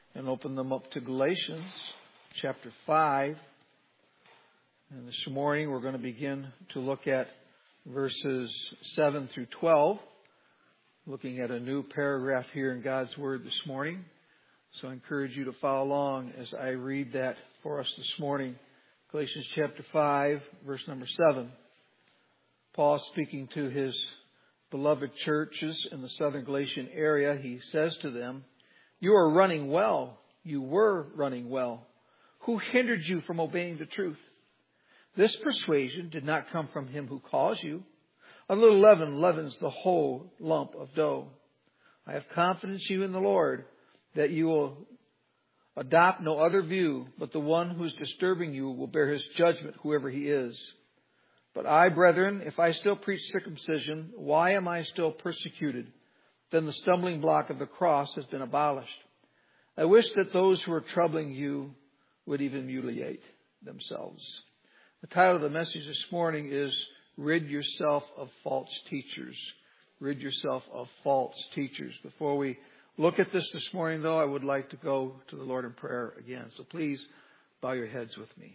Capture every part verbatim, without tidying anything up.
and open them up to Galatians chapter five. And this morning we're going to begin to look at verses seven through twelve, looking at a new paragraph here in God's Word this morning. So I encourage you to follow along as I read that for us this morning. Galatians chapter five, verse number seven. Paul, speaking to his beloved churches in the southern Galatian area, he says to them, "You are running well. You were running well. Who hindered you from obeying the truth? This persuasion did not come from him who calls you. A little leaven leavens the whole lump of dough. I have confidence in you in the Lord that you will adopt no other view, but the one who is disturbing you will bear his judgment, whoever he is. But I, brethren, if I still preach circumcision, why am I still persecuted? Then the stumbling block of the cross has been abolished. I wish that those who are troubling you would even mutilate themselves." The title of the message this morning is Rid Yourself of False Teachers. Rid yourself of false teachers. Before we look at this this morning, though, I would like to go to the Lord in prayer again. So please bow your heads with me.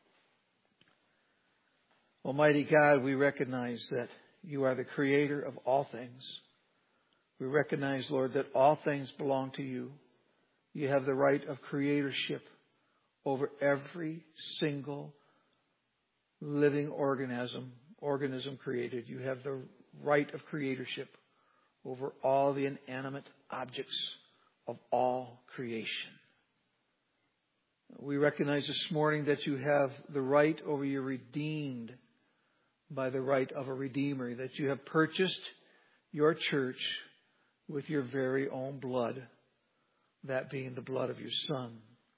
Almighty God, we recognize that you are the creator of all things. We recognize, Lord, that all things belong to you. You have the right of creatorship over every single living organism, organism created. You have the right of creatorship over all the inanimate objects of all creation. We recognize this morning that you have the right over your redeemed by the right of a Redeemer, that you have purchased your church with your very own blood, that being the blood of your Son.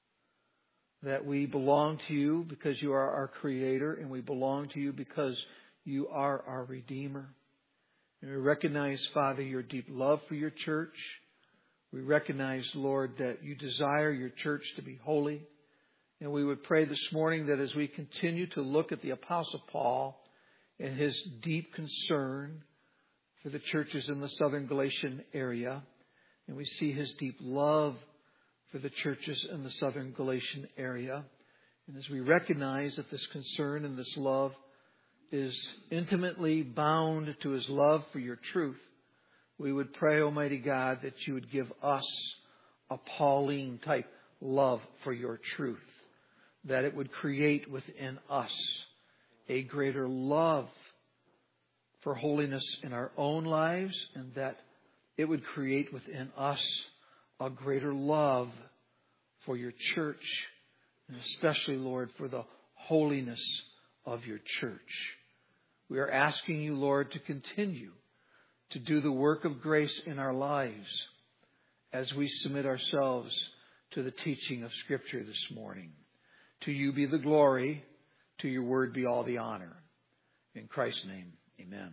That we belong to you because you are our Creator, and we belong to you because you are our Redeemer. And we recognize, Father, your deep love for your church. We recognize, Lord, that you desire your church to be holy. And we would pray this morning that as we continue to look at the Apostle Paul and his deep concern for the churches in the southern Galatian area, and we see his deep love for the churches in the southern Galatian area, and as we recognize that this concern and this love is intimately bound to his love for your truth, we would pray, Almighty God, that you would give us a Pauline type love for your truth, that it would create within us a greater love for holiness in our own lives, and that it would create within us a greater love for your church, and especially, Lord, for the holiness of your church. We are asking you, Lord, to continue to do the work of grace in our lives as we submit ourselves to the teaching of Scripture this morning. To you be the glory, to your word be all the honor. In Christ's name, amen.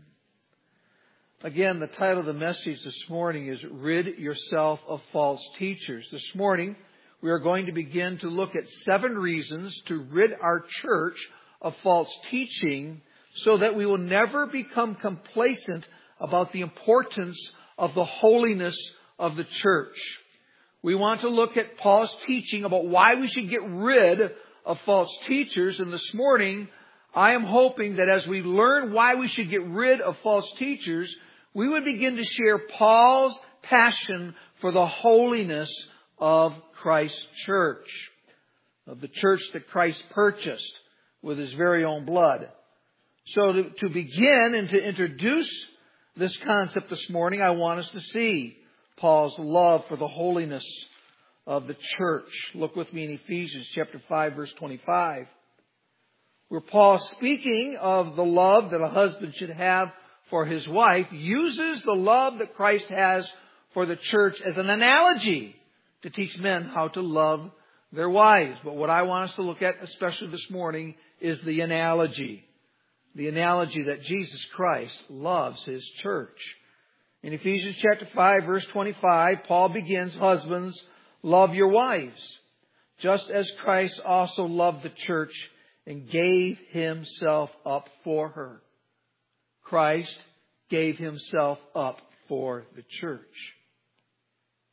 Again, the title of the message this morning is Rid Yourself of False Teachers. This morning, we are going to begin to look at seven reasons to rid our church of false teaching so that we will never become complacent about the importance of the holiness of the church. We want to look at Paul's teaching about why we should get rid of false teachers. And this morning, I am hoping that as we learn why we should get rid of false teachers, we would begin to share Paul's passion for the holiness of Christ's church, of the church that Christ purchased with his very own blood. So to, to begin and to introduce this concept this morning, I want us to see Paul's love for the holiness of the church. Look with me in Ephesians chapter five, verse twenty-five, where Paul, speaking of the love that a husband should have for his wife, uses the love that Christ has for the church as an analogy to teach men how to love their wives. But what I want us to look at, especially this morning, is the analogy. The analogy that Jesus Christ loves his church. In Ephesians chapter five, verse twenty-five, Paul begins, "Husbands, love your wives, just as Christ also loved the church and gave himself up for her." Christ gave himself up for the church.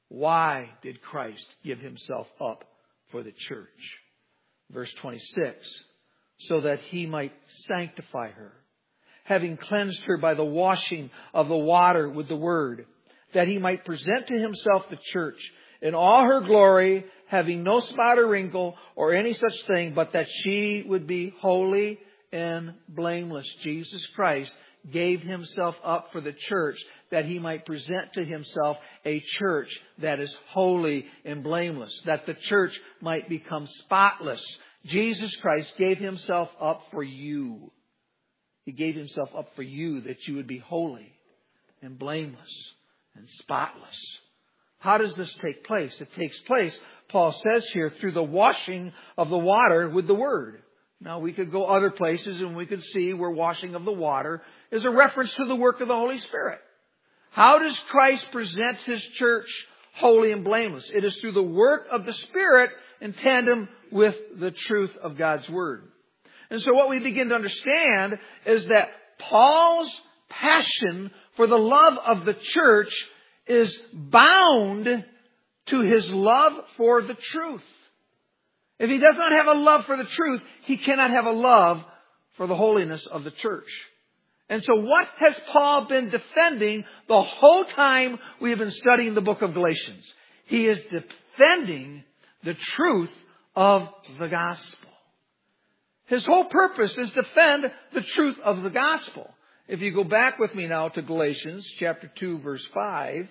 Why did Christ give himself up for the church? Verse twenty-six, so that he might sanctify her, having cleansed her by the washing of the water with the word, that he might present to himself the church in all her glory, having no spot or wrinkle or any such thing, but that she would be holy and blameless. Jesus Christ gave himself up for the church that he might present to himself a church that is holy and blameless, that the church might become spotless. Jesus Christ gave himself up for you. He gave himself up for you that you would be holy and blameless and spotless. How does this take place? It takes place, Paul says here, through the washing of the water with the word. Now, we could go other places and we could see where washing of the water is a reference to the work of the Holy Spirit. How does Christ present his church holy and blameless? It is through the work of the Spirit in tandem with the truth of God's Word. And so what we begin to understand is that Paul's passion for the love of the church is bound to his love for the truth. If he does not have a love for the truth, he cannot have a love for the holiness of the church. And so what has Paul been defending the whole time we have been studying the book of Galatians? He is defending the truth of the gospel. His whole purpose is to defend the truth of the gospel. If you go back with me now to Galatians chapter two, verse five,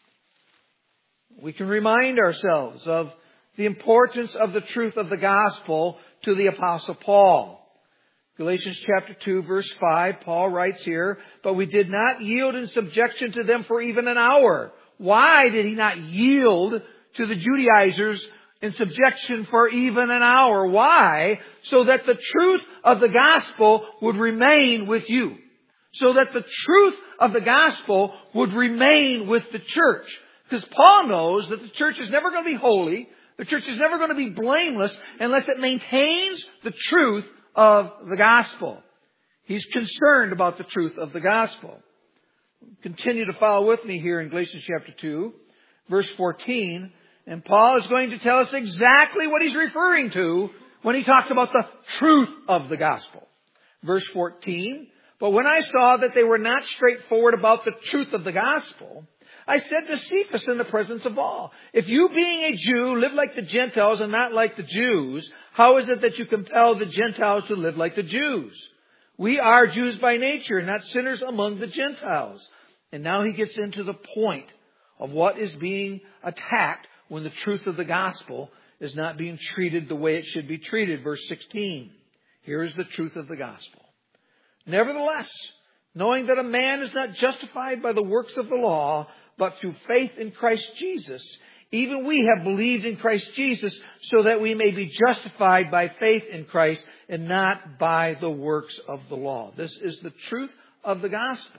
we can remind ourselves of the importance of the truth of the gospel to the Apostle Paul. Galatians chapter two, verse five, Paul writes here, but we did not yield in subjection to them for even an hour. Why did he not yield to the Judaizers in subjection for even an hour? Why? So that the truth of the gospel would remain with you. So that the truth of the gospel would remain with the church. Because Paul knows that the church is never going to be holy. The church is never going to be blameless unless it maintains the truth of the gospel. He's concerned about the truth of the gospel. Continue to follow with me here in Galatians chapter two, verse fourteen. And Paul is going to tell us exactly what he's referring to when he talks about the truth of the gospel. Verse fourteen, but when I saw that they were not straightforward about the truth of the gospel, I said to Cephas in the presence of all, if you being a Jew live like the Gentiles and not like the Jews, how is it that you compel the Gentiles to live like the Jews? We are Jews by nature, not sinners among the Gentiles. And now he gets into the point of what is being attacked when the truth of the gospel is not being treated the way it should be treated. Verse sixteen. Here is the truth of the gospel. Nevertheless, knowing that a man is not justified by the works of the law, but through faith in Christ Jesus, even we have believed in Christ Jesus so that we may be justified by faith in Christ and not by the works of the law. This is the truth of the gospel.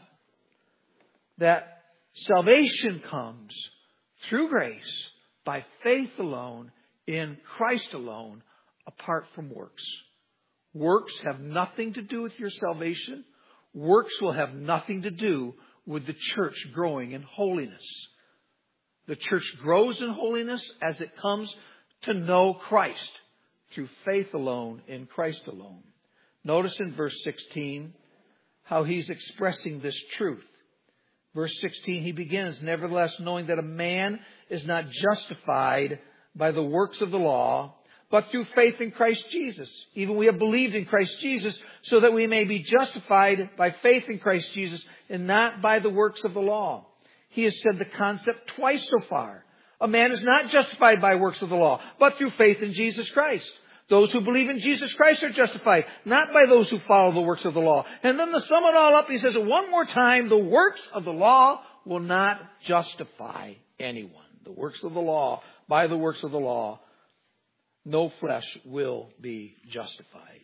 That salvation comes through grace, by faith alone, in Christ alone, apart from works. Works have nothing to do with your salvation. Works will have nothing to do with the church growing in holiness. The church grows in holiness as it comes to know Christ through faith alone in Christ alone. Notice in verse sixteen how he's expressing this truth. Verse sixteen, he begins, nevertheless, knowing that a man is not justified by the works of the law, but through faith in Christ Jesus. Even we have believed in Christ Jesus so that we may be justified by faith in Christ Jesus and not by the works of the law. He has said the concept twice so far. A man is not justified by works of the law, but through faith in Jesus Christ. Those who believe in Jesus Christ are justified, not by those who follow the works of the law. And then to sum it all up, he says it one more time, the works of the law will not justify anyone. The works of the law, by the works of the law, no flesh will be justified.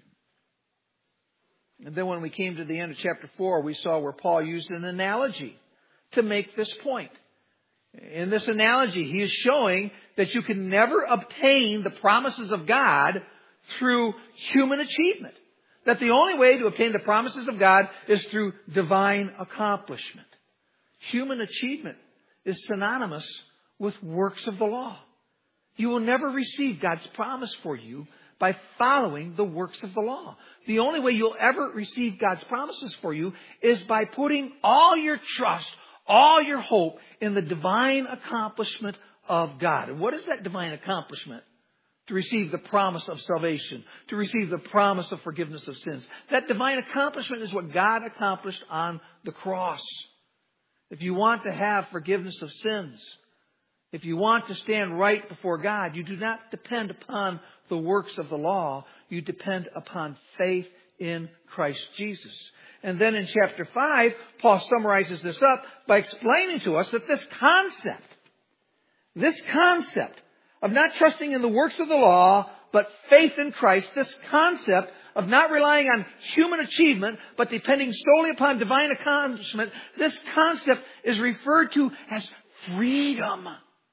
And then when we came to the end of chapter four, we saw where Paul used an analogy to make this point. In this analogy, he is showing that you can never obtain the promises of God through human achievement. That the only way to obtain the promises of God is through divine accomplishment. Human achievement is synonymous with works of the law. You will never receive God's promise for you by following the works of the law. The only way you'll ever receive God's promises for you is by putting all your trust, all your hope in the divine accomplishment of God. And what is that divine accomplishment? To receive the promise of salvation, to receive the promise of forgiveness of sins. That divine accomplishment is what God accomplished on the cross. If you want to have forgiveness of sins, if you want to stand right before God, you do not depend upon the works of the law. You depend upon faith in Christ Jesus. And then in chapter five, Paul summarizes this up by explaining to us that this concept, this concept of not trusting in the works of the law, but faith in Christ, this concept of not relying on human achievement, but depending solely upon divine accomplishment, this concept is referred to as freedom.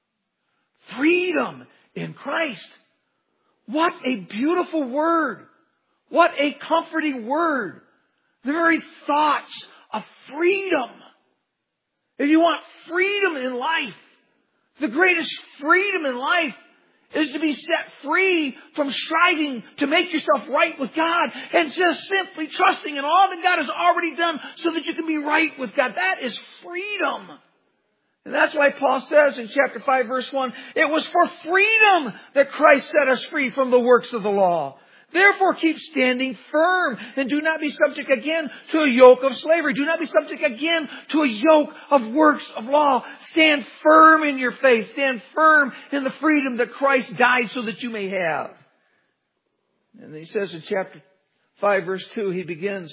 Freedom in Christ. What a beautiful word. What a comforting word. The very thoughts of freedom. If you want freedom in life, the greatest freedom in life is to be set free from striving to make yourself right with God and just simply trusting in all that God has already done so that you can be right with God. That is freedom. And that's why Paul says in chapter five, verse one, it was for freedom that Christ set us free from the works of the law. Therefore, keep standing firm and do not be subject again to a yoke of slavery. Do not be subject again to a yoke of works of law. Stand firm in your faith. Stand firm in the freedom that Christ died so that you may have. And he says in chapter five, verse two, he begins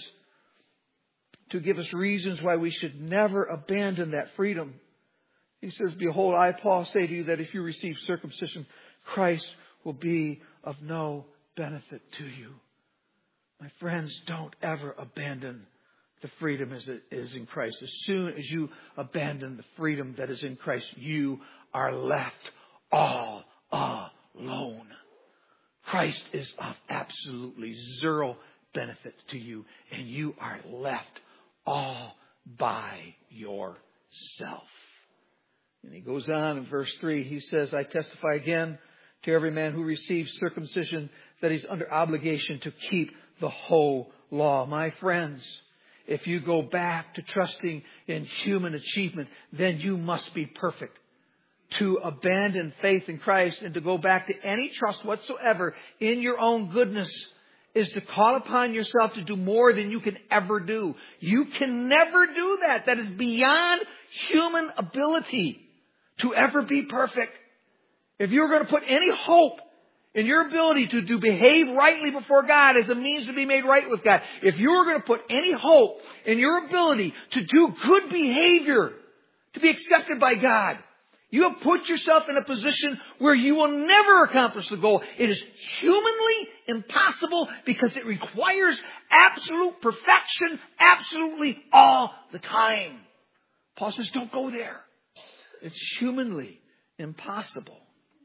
to give us reasons why we should never abandon that freedom. He says, behold, I, Paul, say to you that if you receive circumcision, Christ will be of no benefit to you. My friends, don't ever abandon the freedom as it is in Christ. As soon as you abandon the freedom that is in Christ, you are left all alone. Christ is of absolutely zero benefit to you, and you are left all by yourself. And he goes on in verse three, he says, I testify again to every man who receives circumcision that he's under obligation to keep the whole law. My friends, if you go back to trusting in human achievement, then you must be perfect. To abandon faith in Christ and to go back to any trust whatsoever in your own goodness is to call upon yourself to do more than you can ever do. You can never do that. That is beyond human ability to ever be perfect. If you're going to put any hope in your ability to, to behave rightly before God as a means to be made right with God, if you're going to put any hope in your ability to do good behavior to be accepted by God, you have put yourself in a position where you will never accomplish the goal. It is humanly impossible because it requires absolute perfection absolutely all the time. Paul says, don't go there. It's humanly impossible.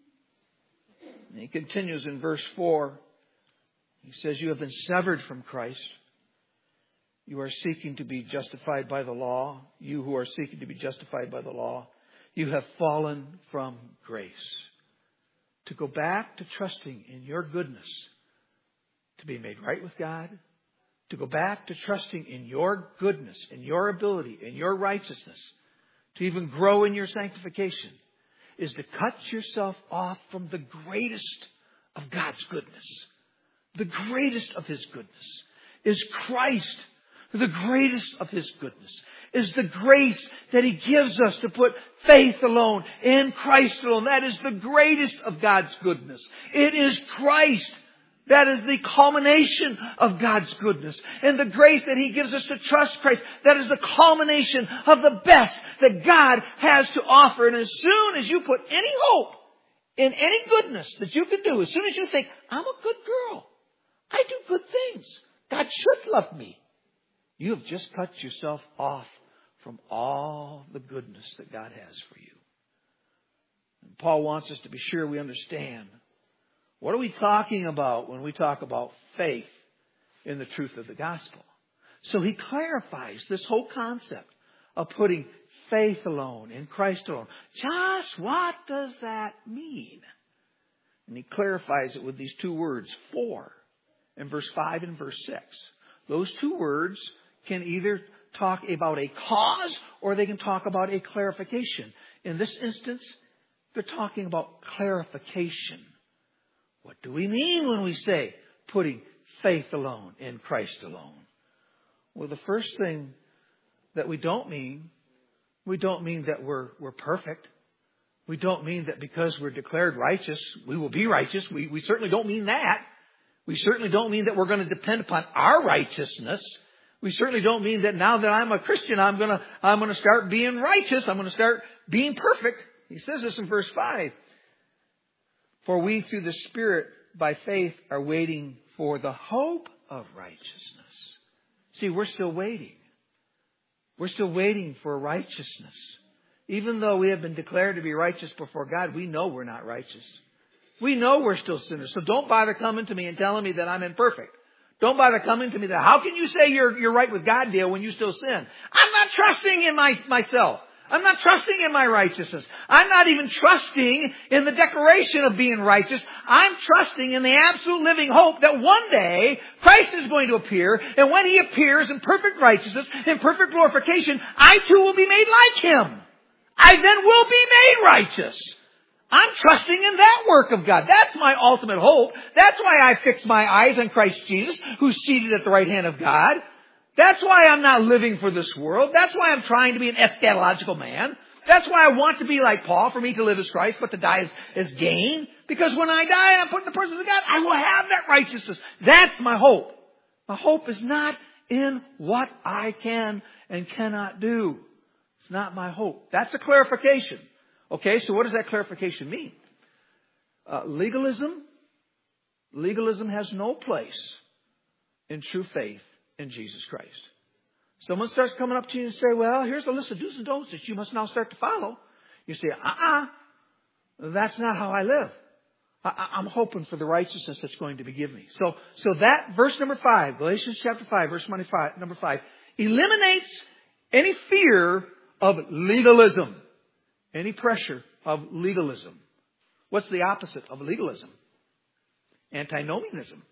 And he continues in verse four. He says, you have been severed from Christ. You are seeking to be justified by the law. You who are seeking to be justified by the law. You have fallen from grace. To go back to trusting in your goodness to be made right with God. To go back to trusting in your goodness, in your ability, in your righteousness. To even grow in your sanctification. Is to cut yourself off from the greatest of God's goodness. The greatest of His goodness is Christ. The greatest of His goodness is the grace that He gives us to put faith alone in Christ alone. That is the greatest of God's goodness. It is Christ. That is the culmination of God's goodness. And the grace that He gives us to trust Christ, that is the culmination of the best that God has to offer. And as soon as you put any hope in any goodness that you can do, as soon as you think, I'm a good girl, I do good things, God should love me, you have just cut yourself off from all the goodness that God has for you. And Paul wants us to be sure we understand. What are we talking about when we talk about faith in the truth of the gospel? So he clarifies this whole concept of putting faith alone, in Christ alone. Just what does that mean? And he clarifies it with these two words, for, in verse five and verse six. Those two words can either talk about a cause or they can talk about a clarification. In this instance, they're talking about clarification. What do we mean when we say putting faith alone in Christ alone? Well, the first thing that we don't mean, we don't mean that we're, we're perfect. We don't mean that because we're declared righteous, we will be righteous. We, we certainly don't mean that. We certainly don't mean that we're going to depend upon our righteousness. We certainly don't mean that now that I'm a Christian, I'm going to, I'm going to start being righteous. I'm going to start being perfect. He says this in verse five. For we through the Spirit by faith are waiting for the hope of righteousness. See, we're still waiting. We're still waiting for righteousness. Even though we have been declared to be righteous before God, we know we're not righteous. We know we're still sinners. So don't bother coming to me and telling me that I'm imperfect. Don't bother coming to me that, how can you say you're, you're right with God, Dale, when you still sin? I'm not trusting in my, myself. I'm not trusting in my righteousness. I'm not even trusting in the declaration of being righteous. I'm trusting in the absolute living hope that one day Christ is going to appear. And when He appears in perfect righteousness, in perfect glorification, I too will be made like Him. I then will be made righteous. I'm trusting in that work of God. That's my ultimate hope. That's why I fix my eyes on Christ Jesus, who's seated at the right hand of God. That's why I'm not living for this world. That's why I'm trying to be an eschatological man. That's why I want to be like Paul. For me to live is Christ, but to die is, is gain. Because when I die and I'm put in the presence of God, I will have that righteousness. That's my hope. My hope is not in what I can and cannot do. It's not my hope. That's a clarification. Okay, so what does that clarification mean? Uh, legalism. Legalism has no place in true faith in Jesus Christ. Someone starts coming up to you and say, well, here's a list of do's and don'ts that you must now start to follow. You say, uh-uh, that's not how I live. I, I'm hoping for the righteousness that's going to be given me. So, so that verse number five, Galatians chapter five, verse number five, eliminates any fear of legalism, any pressure of legalism. What's the opposite of legalism? Antinomianism.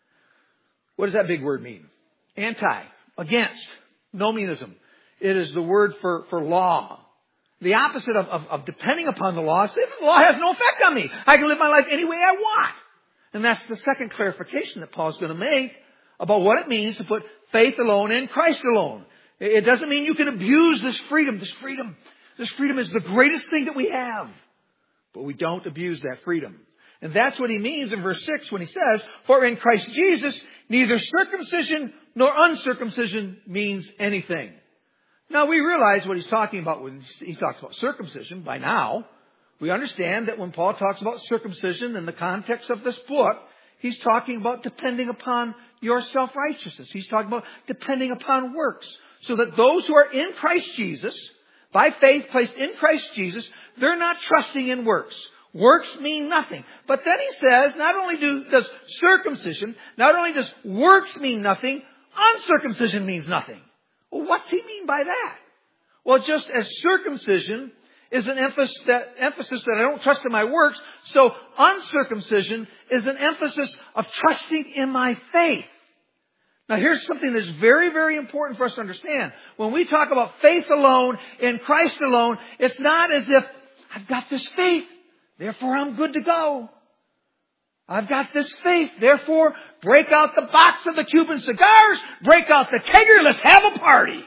What does that big word mean? Anti, against, nomianism. It is the word for, for law. The opposite of, of, of depending upon the law. Say the law has no effect on me. I can live my life any way I want. And that's the second clarification that Paul's going to make about what it means to put faith alone in Christ alone. It doesn't mean you can abuse this freedom. This freedom, this freedom is the greatest thing that we have. But we don't abuse that freedom. And that's what he means in verse six when he says, for in Christ Jesus, neither circumcision nor uncircumcision means anything. Now we realize what he's talking about when he talks about circumcision. By now, we understand that when Paul talks about circumcision in the context of this book, he's talking about depending upon your self-righteousness. He's talking about depending upon works. So that those who are in Christ Jesus, by faith placed in Christ Jesus, they're not trusting in works. Works mean nothing. But then he says, not only do, does circumcision, not only does works mean nothing, uncircumcision means nothing. Well, what's he mean by that? Well, just as circumcision is an emphasis that, emphasis that I don't trust in my works, so uncircumcision is an emphasis of trusting in my faith. Now here's something that's very, very important for us to understand. When we talk about faith alone, in Christ alone, it's not as if I've got this faith, therefore I'm good to go. I've got this faith, therefore break out the box of the Cuban cigars, break out the kegger, let's have a party.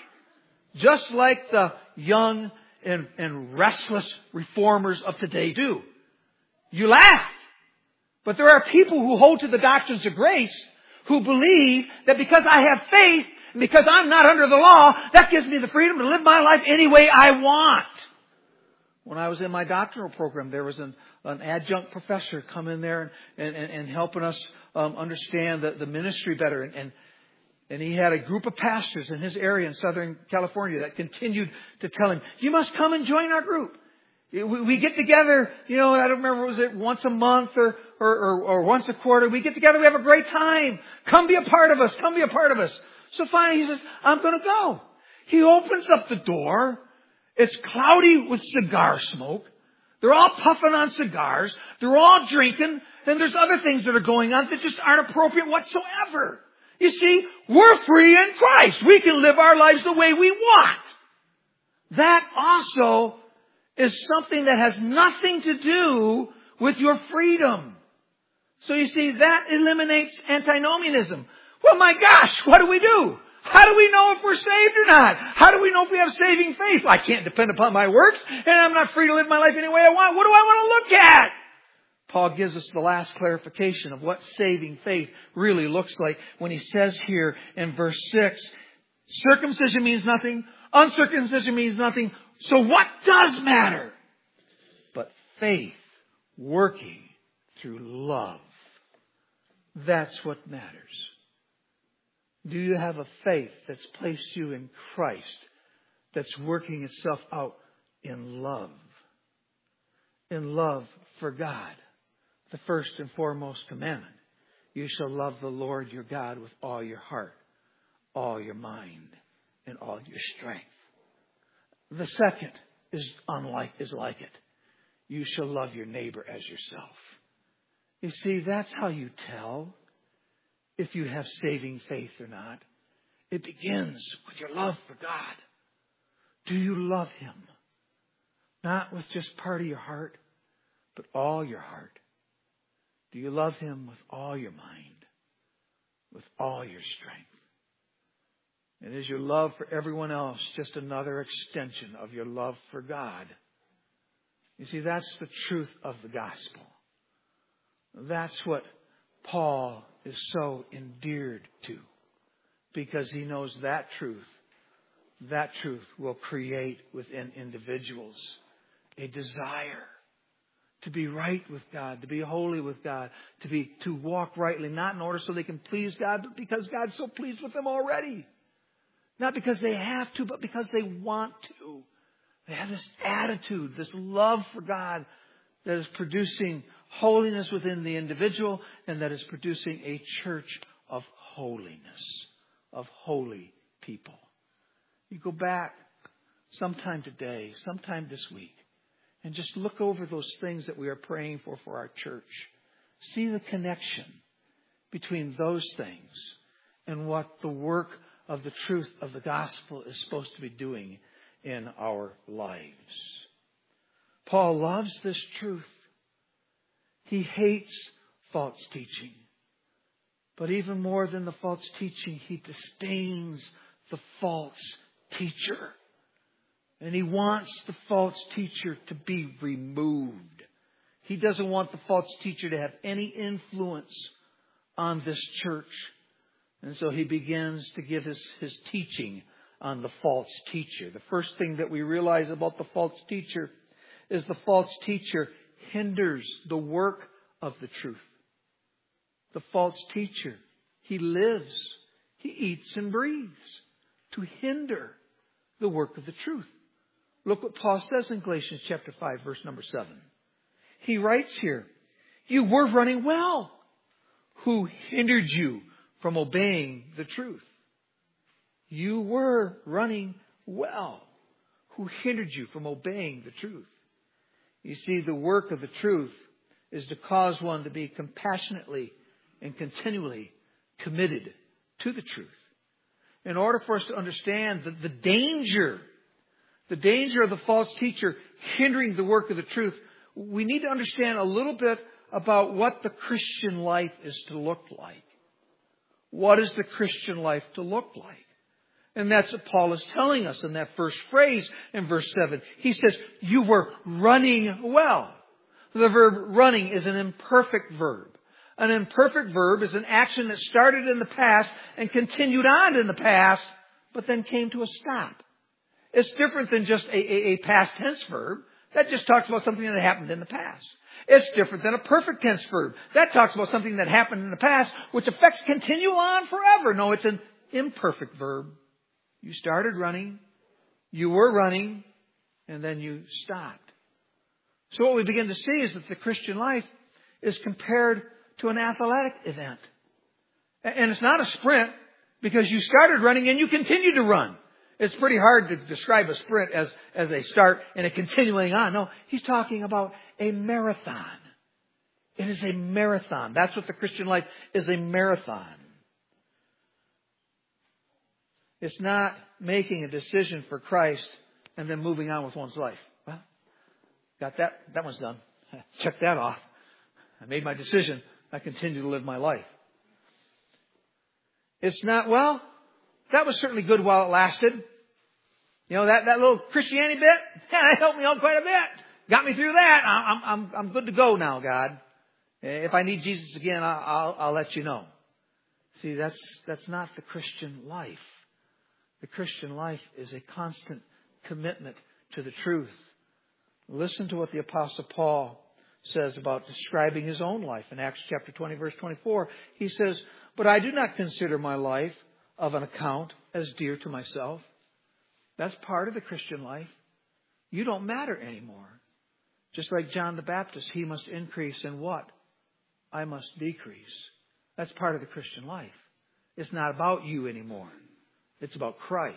Just like the young and, and restless reformers of today do. You laugh. But there are people who hold to the doctrines of grace who believe that because I have faith, and because I'm not under the law, that gives me the freedom to live my life any way I want. When I was in my doctoral program, there was an, an adjunct professor come in there and, and, and helping us um, understand the, the ministry better. And, and, and he had a group of pastors in his area in Southern California that continued to tell him, you must come and join our group. We, we get together, you know, I don't remember, was it once a month or, or, or, or once a quarter? We get together, we have a great time. Come be a part of us. Come be a part of us. So finally he says, I'm going to go. He opens up the door It's cloudy with cigar smoke. They're all puffing on cigars. They're all drinking. And there's other things that are going on that just aren't appropriate whatsoever. You see, we're free in Christ. We can live our lives the way we want. That also is something that has nothing to do with your freedom. So you see, that eliminates antinomianism. Well, my gosh, what do we do? How do we know if we're saved or not? How do we know if we have saving faith? Well, I can't depend upon my works, and I'm not free to live my life any way I want. What do I want to look at? Paul gives us the last clarification of what saving faith really looks like when he says here in verse six, circumcision means nothing, uncircumcision means nothing. So what does matter? But faith working through love. That's what matters. Do you have a faith that's placed you in Christ, that's working itself out in love? In love for God. The first and foremost commandment. You shall love the Lord your God with all your heart, all your mind, and all your strength. The second is unlike is like it. You shall love your neighbor as yourself. You see, that's how you tell if you have saving faith or not. It begins with your love for God. Do you love Him? Not with just part of your heart, but all your heart. Do you love Him with all your mind, with all your strength? And is your love for everyone else just another extension of your love for God? You see, that's the truth of the gospel. That's what Paul is so endeared to, because he knows that truth, that truth will create within individuals a desire to be right with God, to be holy with God, to be to walk rightly, not in order so they can please God, but because God's so pleased with them already. Not because they have to, but because they want to. They have this attitude, this love for God that is producing holiness within the individual, and that is producing a church of holiness, of holy people. You go back sometime today, sometime this week, and just look over those things that we are praying for for our church. See the connection between those things and what the work of the truth of the gospel is supposed to be doing in our lives. Paul loves this truth. He hates false teaching. But even more than the false teaching, he disdains the false teacher. And he wants the false teacher to be removed. He doesn't want the false teacher to have any influence on this church. And so he begins to give his, his teaching on the false teacher. The first thing that we realize about the false teacher is the false teacher hinders the work of the truth. The false teacher, he lives, he eats and breathes to hinder the work of the truth. Look what Paul says in Galatians chapter five, verse number seven. He writes here, you were running well. Who hindered you from obeying the truth? You were running well. Who hindered you from obeying the truth? You see, the work of the truth is to cause one to be compassionately and continually committed to the truth. In order for us to understand the, the danger, the danger of the false teacher hindering the work of the truth, we need to understand a little bit about what the Christian life is to look like. What is the Christian life to look like? And that's what Paul is telling us in that first phrase in verse seven. He says, you were running well. The verb running is an imperfect verb. An imperfect verb is an action that started in the past and continued on in the past, but then came to a stop. It's different than just a, a, a past tense verb. That just talks about something that happened in the past. It's different than a perfect tense verb. That talks about something that happened in the past, which affects continue on forever. No, it's an imperfect verb. You started running, you were running, and then you stopped. So what we begin to see is that the Christian life is compared to an athletic event. And it's not a sprint, because you started running and you continue to run. It's pretty hard to describe a sprint as, as a start and a continuing on. No, he's talking about a marathon. It is a marathon. That's what the Christian life is, a marathon. It's not making a decision for Christ and then moving on with one's life. Well, got that. That one's done. Check that off. I made my decision. I continue to live my life. It's not, well, that was certainly good while it lasted. You know, that, that little Christianity bit, yeah, that helped me out quite a bit. Got me through that. I'm, I'm, I'm good to go now, God. If I need Jesus again, I'll, I'll, I'll let you know. See, that's, that's not the Christian life. The Christian life is a constant commitment to the truth. Listen to what the Apostle Paul says about describing his own life. In Acts chapter twenty, verse twenty-four, he says, "But I do not consider my life of an account as dear to myself." That's part of the Christian life. You don't matter anymore. Just like John the Baptist, he must increase, and what? I must decrease. That's part of the Christian life. It's not about you anymore. It's about Christ.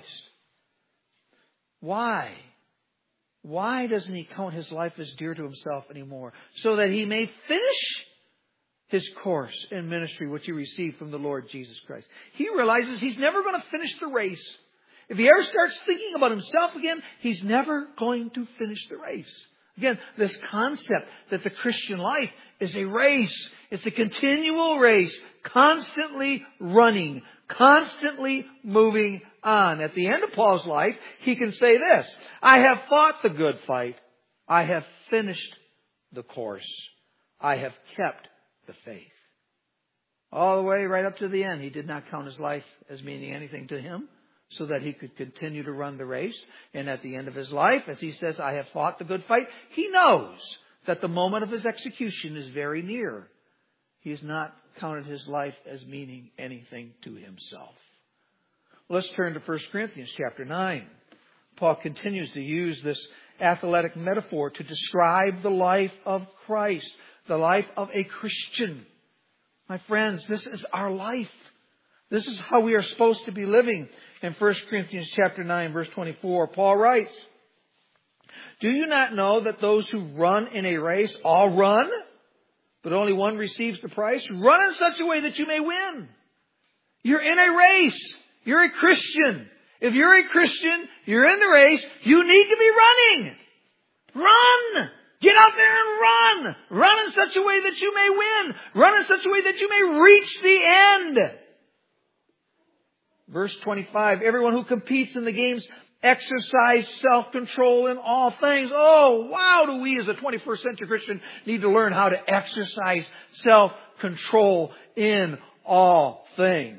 Why? Why doesn't he count his life as dear to himself anymore? So that he may finish his course in ministry, which he received from the Lord Jesus Christ. He realizes he's never going to finish the race. If he ever starts thinking about himself again, he's never going to finish the race. Again, this concept that the Christian life is a race. It's a continual race, constantly running, constantly moving on. At the end of Paul's life, he can say this: "I have fought the good fight. I have finished the course. I have kept the faith." All the way right up to the end, he did not count his life as meaning anything to him, so that he could continue to run the race. And at the end of his life, as he says, "I have fought the good fight," he knows that the moment of his execution is very near. He has not counted his life as meaning anything to himself. Let's turn to First Corinthians chapter nine. Paul continues to use this athletic metaphor to describe the life of Christ, the life of a Christian. My friends, this is our life. This is how we are supposed to be living. In First Corinthians chapter nine, verse twenty-four, Paul writes, "Do you not know that those who run in a race all run, but only one receives the prize? Run in such a way that you may win." You're in a race. You're a Christian. If you're a Christian, you're in the race, you need to be running. Run! Get out there and run! Run in such a way that you may win. Run in such a way that you may reach the end. Verse twenty-five, "Everyone who competes in the games exercise self-control in all things." Oh, wow, do we as a twenty-first century Christian need to learn how to exercise self-control in all things.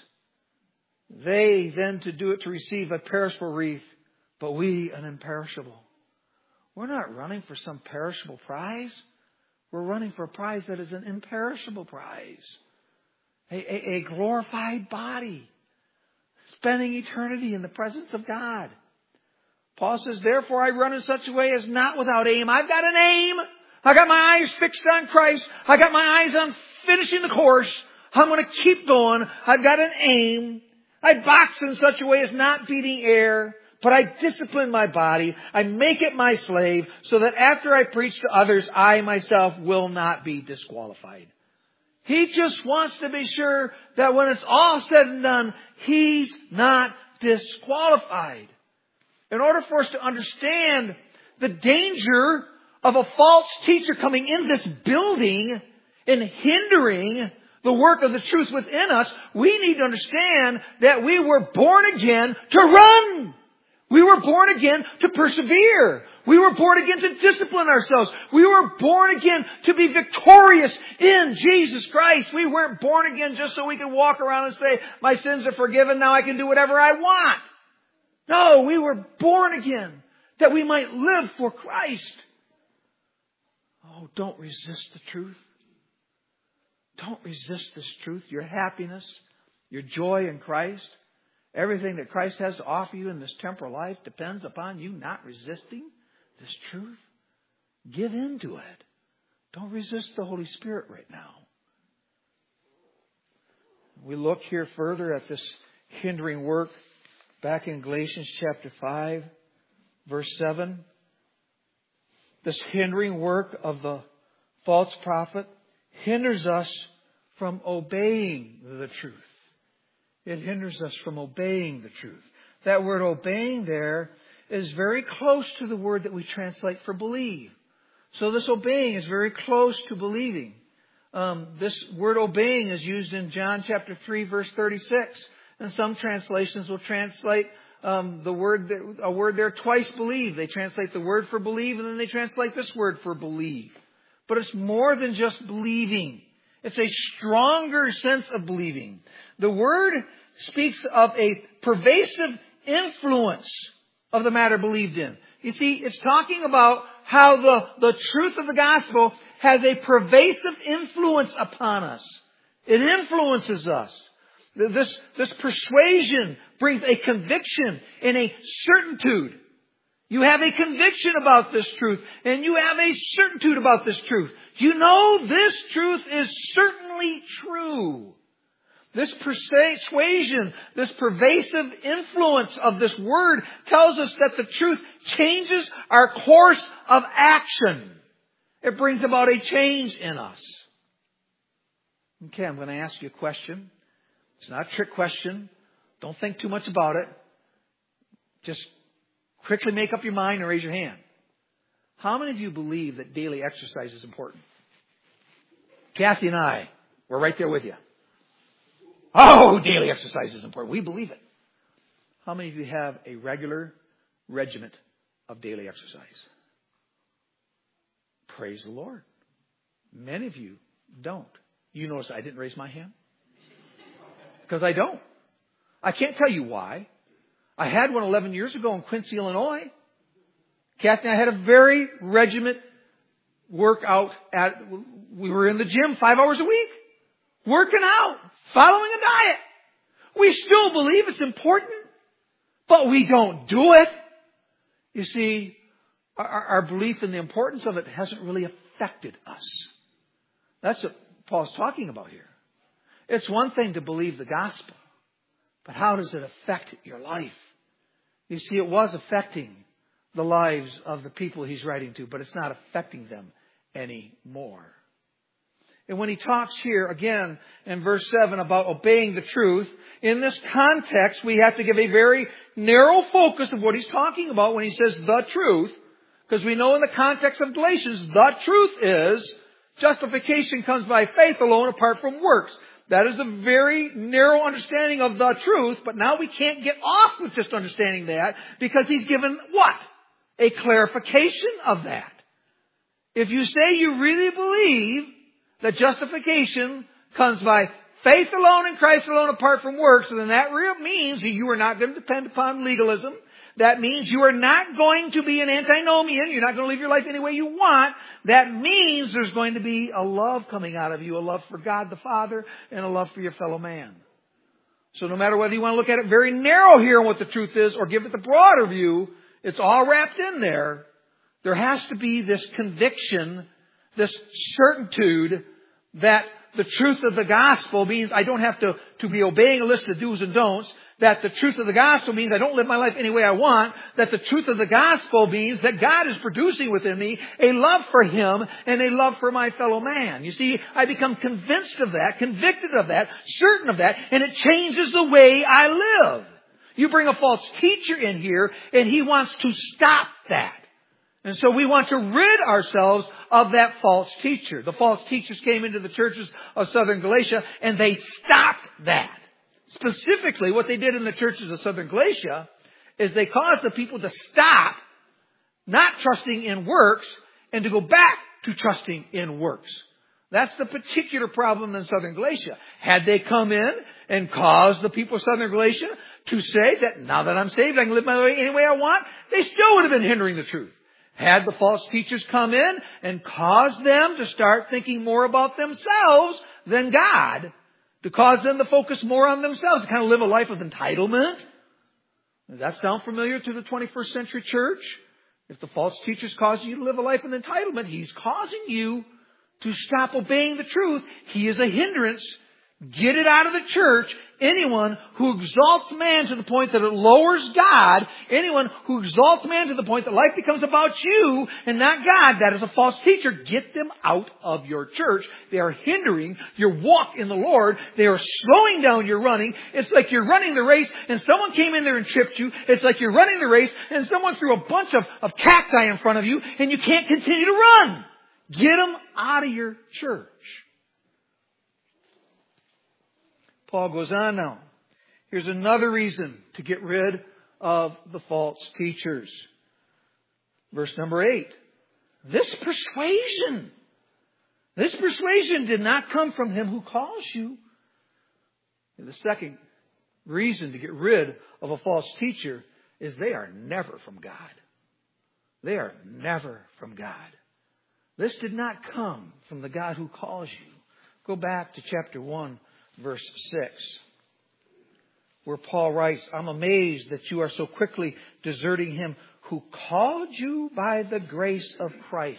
They then to do it to receive a perishable wreath, but we an imperishable. We're not running for some perishable prize. We're running for a prize that is an imperishable prize. A, a, a glorified body. Spending eternity in the presence of God. Paul says, "Therefore I run in such a way as not without aim." I've got an aim. I got my eyes fixed on Christ. I got my eyes on finishing the course. I'm going to keep going. I've got an aim. I box in such a way as not beating air, but I discipline my body. I make it my slave so that after I preach to others, I myself will not be disqualified. He just wants to be sure that when it's all said and done, he's not disqualified. In order for us to understand the danger of a false teacher coming in this building and hindering the work of the truth within us, we need to understand that we were born again to run. We were born again to persevere. We were born again to discipline ourselves. We were born again to be victorious in Jesus Christ. We weren't born again just so we could walk around and say, "My sins are forgiven, now I can do whatever I want." No, we were born again that we might live for Christ. Oh, don't resist the truth. Don't resist this truth. Your happiness, your joy in Christ, everything that Christ has to offer you in this temporal life depends upon you not resisting this truth. Give in to it. Don't resist the Holy Spirit right now. We look here further at this hindering work back in Galatians chapter five, verse seven, this hindering work of the false prophet hinders us from obeying the truth. It hinders us from obeying the truth. That word obeying there is very close to the word that we translate for believe. So this obeying is very close to believing. Um, this word obeying is used in John chapter three, verse thirty-six. And some translations will translate um, the word, a word there twice, believe. They translate the word for believe, and then they translate this word for believe. But it's more than just believing. It's a stronger sense of believing. The word speaks of a pervasive influence of the matter believed in. You see, it's talking about how the, the truth of the gospel has a pervasive influence upon us. It influences us. This, this persuasion brings a conviction and a certitude. You have a conviction about this truth, and you have a certitude about this truth. You know this truth is certainly true. This persuasion, this pervasive influence of this word tells us that the truth changes our course of action. It brings about a change in us. Okay, I'm going to ask you a question. It's not a trick question. Don't think too much about it. Just quickly make up your mind and raise your hand. How many of you believe that daily exercise is important? Kathy and I, we're right there with you. Oh, daily exercise is important. We believe it. How many of you have a regular regiment of daily exercise? Praise the Lord. Many of you don't. You notice I didn't raise my hand? Because I don't. I can't tell you why. I had one eleven years ago in Quincy, Illinois. Kathy and I had a very regiment workout at, we were in the gym five hours a week. Working out. Following a diet. We still believe it's important. But we don't do it. You see, our, our belief in the importance of it hasn't really affected us. That's what Paul's talking about here. It's one thing to believe the gospel. But how does it affect your life? You see, it was affecting the lives of the people he's writing to, but it's not affecting them anymore. And when he talks here again in verse seven about obeying the truth, in this context we have to give a very narrow focus of what he's talking about when he says the truth. Because we know in the context of Galatians, the truth is justification comes by faith alone apart from works. That is a very narrow understanding of the truth, but now we can't get off with just understanding that because he's given what? A clarification of that. If you say you really believe that justification comes by faith alone in Christ alone apart from works, then that real means that you are not going to depend upon legalism. That means you are not going to be an antinomian. You're not going to live your life any way you want. That means there's going to be a love coming out of you, a love for God the Father and a love for your fellow man. So no matter whether you want to look at it very narrow here on what the truth is or give it the broader view, it's all wrapped in there. There has to be this conviction, this certitude that the truth of the gospel means I don't have to, to be obeying a list of do's and don'ts. That the truth of the gospel means I don't live my life any way I want. That the truth of the gospel means that God is producing within me a love for Him and a love for my fellow man. You see, I become convinced of that, convicted of that, certain of that, and it changes the way I live. You bring a false teacher in here and he wants to stop that. And so we want to rid ourselves of that false teacher. The false teachers came into the churches of southern Galatia and they stopped that. Specifically, what they did in the churches of southern Galatia is they caused the people to stop not trusting in works and to go back to trusting in works. That's the particular problem in southern Galatia. Had they come in and caused the people of southern Galatia to say that now that I'm saved, I can live my life any way I want, they still would have been hindering the truth. Had the false teachers come in and caused them to start thinking more about themselves than God, to cause them to focus more on themselves, to kind of live a life of entitlement. Does that sound familiar to the twenty-first century church? If the false teacher's causing you to live a life of entitlement, he's causing you to stop obeying the truth. He is a hindrance. Get it out of the church. Anyone who exalts man to the point that it lowers God, anyone who exalts man to the point that life becomes about you and not God, that is a false teacher. Get them out of your church. They are hindering your walk in the Lord. They are slowing down your running. It's like you're running the race and someone came in there and tripped you. It's like you're running the race and someone threw a bunch of, of cacti in front of you and you can't continue to run. Get them out of your church. Paul goes on now. Here's another reason to get rid of the false teachers. Verse number eight. This persuasion, this persuasion did not come from him who calls you. And the second reason to get rid of a false teacher is they are never from God. They are never from God. This did not come from the God who calls you. Go back to chapter one. Verse six, where Paul writes, I'm amazed that you are so quickly deserting him who called you by the grace of Christ.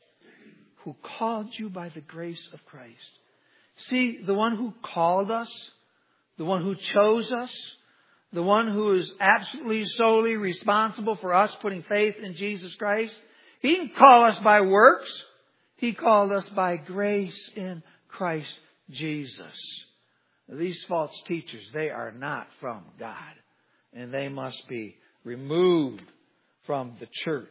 Who called you by the grace of Christ. See, the one who called us, the one who chose us, the one who is absolutely solely responsible for us putting faith in Jesus Christ, he didn't call us by works. He called us by grace in Christ Jesus. These false teachers, they are not from God. And they must be removed from the church.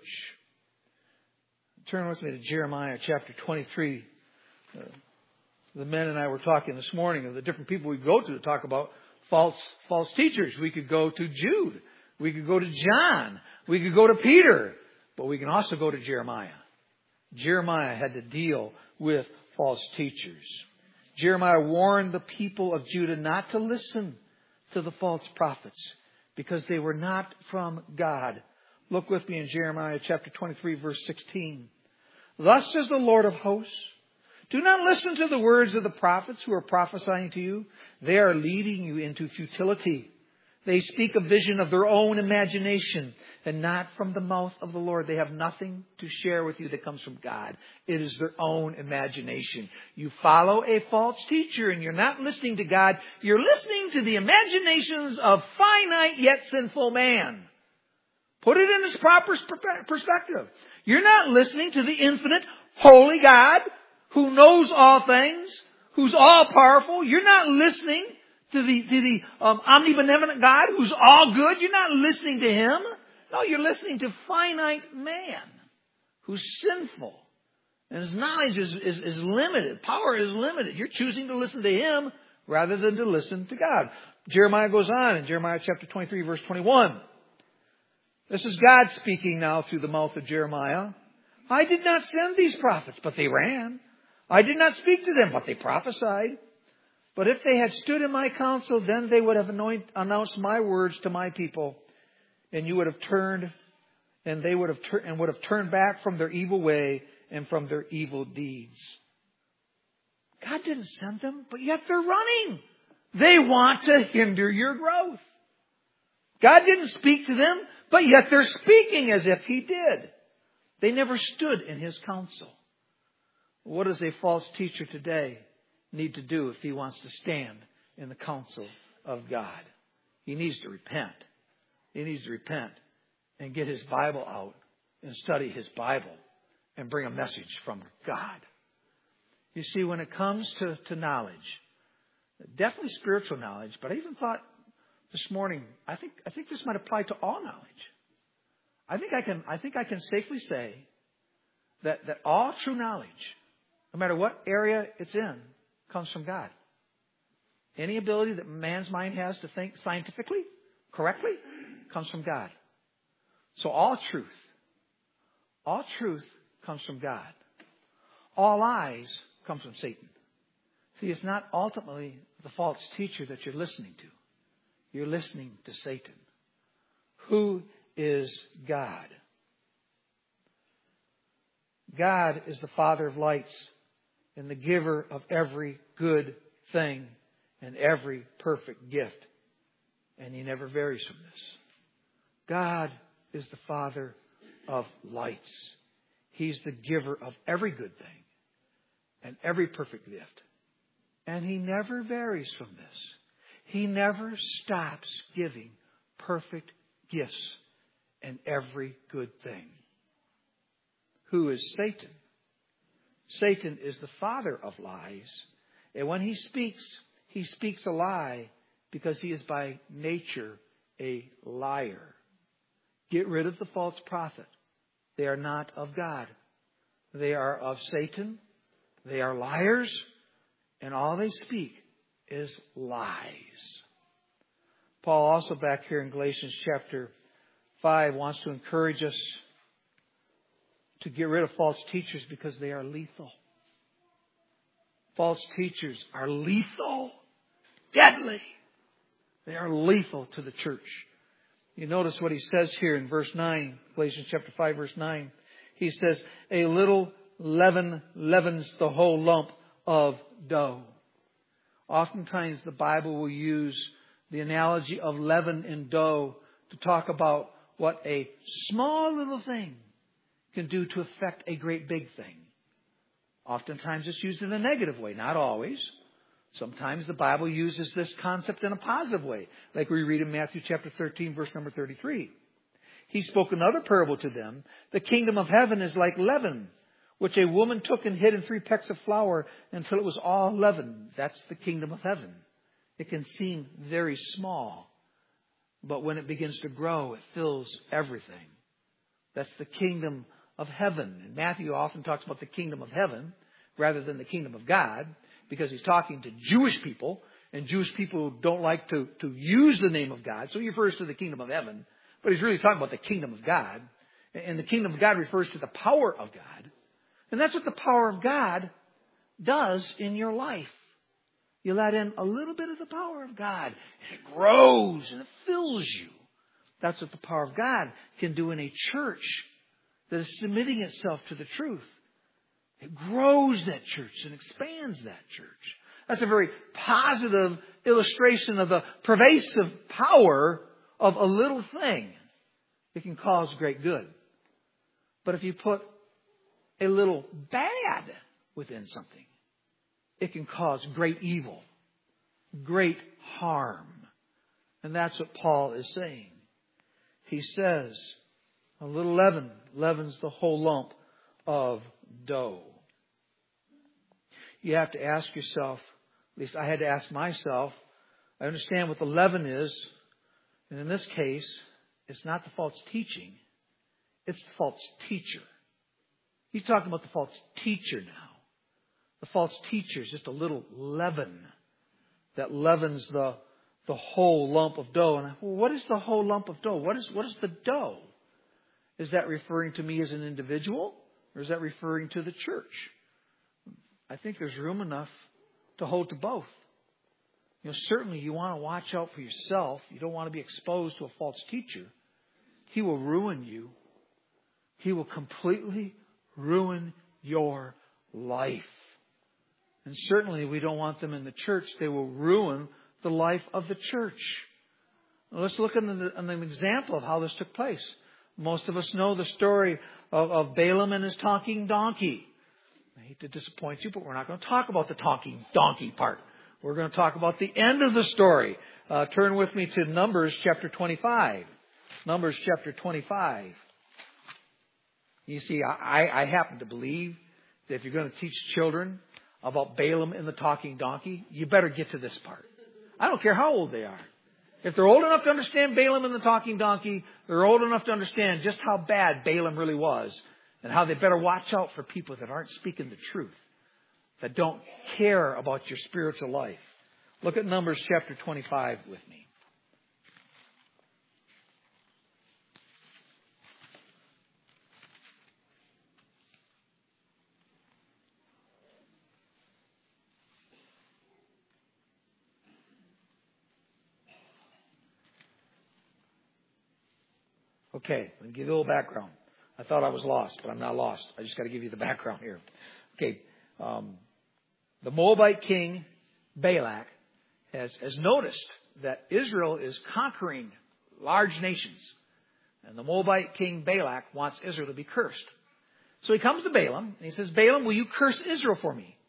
Turn with me to Jeremiah chapter twenty-three. Uh, the men and I were talking this morning of the different people we go to to talk about false, false teachers. We could go to Jude. We could go to John. We could go to Peter. But we can also go to Jeremiah. Jeremiah had to deal with false teachers. Jeremiah warned the people of Judah not to listen to the false prophets because they were not from God. Look with me in Jeremiah chapter twenty-three, verse sixteen. Thus says the Lord of hosts, do not listen to the words of the prophets who are prophesying to you. They are leading you into futility. They speak a vision of their own imagination and not from the mouth of the Lord. They have nothing to share with you that comes from God. It is their own imagination. You follow a false teacher and you're not listening to God. You're listening to the imaginations of finite yet sinful man. Put it in its proper perspective. You're not listening to the infinite, holy God who knows all things, who's all powerful. You're not listening to the, to the um, omnibenevolent God who's all good. You're not listening to Him. No, you're listening to finite man who's sinful. And his knowledge is, is, is limited. Power is limited. You're choosing to listen to him rather than to listen to God. Jeremiah goes on in Jeremiah chapter twenty-three, verse twenty-one. This is God speaking now through the mouth of Jeremiah. I did not send these prophets, but they ran. I did not speak to them, but they prophesied. But if they had stood in my counsel, then they would have anoint, announced my words to my people, and you would have turned, and they would have tur- and would have turned back from their evil way and from their evil deeds. God didn't send them, but yet they're running. They want to hinder your growth. God didn't speak to them, but yet they're speaking as if He did. They never stood in His counsel. What does a false teacher today need to do if he wants to stand in the counsel of God? He needs to repent. He needs to repent and get his Bible out and study his Bible and bring a message from God. You see, when it comes to, to knowledge, definitely spiritual knowledge, but I even thought this morning, I think I think this might apply to all knowledge. I think I can I think I can safely say that, that all true knowledge, no matter what area it's in, comes from God. Any ability that man's mind has to think scientifically, correctly, comes from God. So all truth, all truth comes from God. All lies comes from Satan. See, it's not ultimately the false teacher that you're listening to. You're listening to Satan. Who is God? God is the Father of lights and the giver of every good thing and every perfect gift. And He never varies from this. God is the Father of lights. He's the giver of every good thing and every perfect gift. And He never varies from this. He never stops giving perfect gifts and every good thing. Who is Satan? Satan is the father of lies. And when he speaks, he speaks a lie because he is by nature a liar. Get rid of the false prophet. They are not of God. They are of Satan. They are liars. And all they speak is lies. Paul also back here in Galatians chapter five wants to encourage us to get rid of false teachers because they are lethal. False teachers are lethal, deadly. They are lethal to the church. You notice what he says here in verse nine, Galatians chapter five, verse nine. He says, a little leaven leavens the whole lump of dough. Oftentimes the Bible will use the analogy of leaven and dough to talk about what a small little thing can do to affect a great big thing. Oftentimes it's used in a negative way, not always. Sometimes the Bible uses this concept in a positive way, like we read in Matthew chapter thirteen, verse number thirty-three. He spoke another parable to them. The kingdom of heaven is like leaven, which a woman took and hid in three pecks of flour until it was all leavened. That's the kingdom of heaven. It can seem very small, but when it begins to grow, it fills everything. That's the kingdom of heaven. And Matthew often talks about the kingdom of heaven rather than the kingdom of God, because he's talking to Jewish people, and Jewish people don't like to, to use the name of God. So he refers to the kingdom of heaven, but he's really talking about the kingdom of God. And the kingdom of God refers to the power of God. And that's what the power of God does in your life. You let in a little bit of the power of God, and it grows and it fills you. That's what the power of God can do in a church that is submitting itself to the truth. It grows that church and expands that church. That's a very positive illustration of the pervasive power of a little thing. It can cause great good. But if you put a little bad within something, it can cause great evil, great harm. And that's what Paul is saying. He says, a little leaven leavens the whole lump of dough. You have to ask yourself, at least I had to ask myself, I understand what the leaven is, and in this case, it's not the false teaching, it's the false teacher. He's talking about the false teacher now. The false teacher is just a little leaven that leavens the, the whole lump of dough. And I, well, what is the whole lump of dough? What is, what is the dough? Is that referring to me as an individual, or is that referring to the church? I think there's room enough to hold to both. You know, certainly you want to watch out for yourself. You don't want to be exposed to a false teacher. He will ruin you. He will completely ruin your life. And certainly we don't want them in the church. They will ruin the life of the church. Now let's look at an, an example of how this took place. Most of us know the story of, of Balaam and his talking donkey. I hate to disappoint you, but we're not going to talk about the talking donkey part. We're going to talk about the end of the story. Uh, turn with me to Numbers chapter twenty-five. Numbers chapter twenty-five. You see, I, I happen to believe that if you're going to teach children about Balaam and the talking donkey, you better get to this part. I don't care how old they are. If they're old enough to understand Balaam and the talking donkey, they're old enough to understand just how bad Balaam really was and how they better watch out for people that aren't speaking the truth, that don't care about your spiritual life. Look at Numbers chapter twenty-five with me. Okay, let me give you a little background. I thought I was lost, but I'm not lost. I just got to give you the background here. Okay, um, the Moabite king Balak has, has noticed that Israel is conquering large nations. And the Moabite king Balak wants Israel to be cursed. So he comes to Balaam and he says, Balaam, will you curse Israel for me?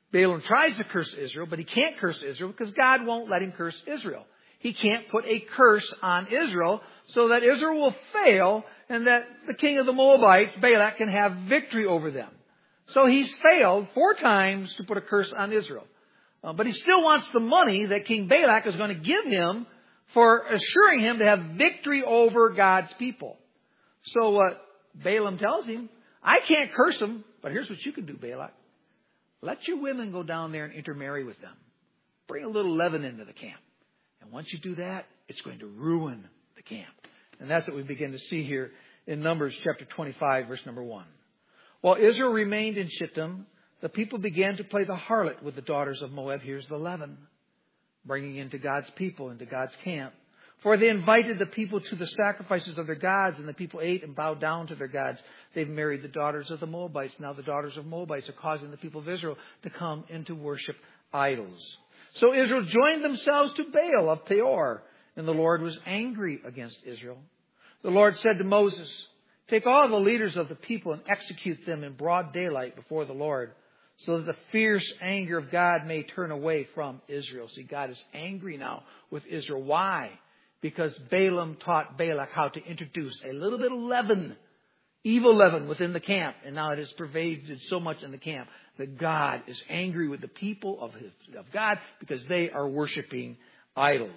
Balaam tries to curse Israel, but he can't curse Israel because God won't let him curse Israel. He can't put a curse on Israel so that Israel will fail and that the king of the Moabites, Balak, can have victory over them. So he's failed four times to put a curse on Israel. Uh, but he still wants the money that King Balak is going to give him for assuring him to have victory over God's people. So what Balaam tells him, I can't curse them, but here's what you can do, Balak. Let your women go down there and intermarry with them. Bring a little leaven into the camp. And once you do that, it's going to ruin the camp. And that's what we begin to see here in Numbers chapter twenty-five, verse number one. While Israel remained in Shittim, the people began to play the harlot with the daughters of Moab. Here's the leaven, bringing into God's people, into God's camp. For they invited the people to the sacrifices of their gods, and the people ate and bowed down to their gods. They've married the daughters of the Moabites. Now the daughters of Moabites are causing the people of Israel to come and to worship idols. So Israel joined themselves to Baal of Peor, and the Lord was angry against Israel. The Lord said to Moses, take all the leaders of the people and execute them in broad daylight before the Lord, so that the fierce anger of God may turn away from Israel. See, God is angry now with Israel. Why? Because Balaam taught Balak how to introduce a little bit of leaven, evil leaven within the camp. And now it has pervaded so much in the camp that God is angry with the people of, his, of God because they are worshiping idols.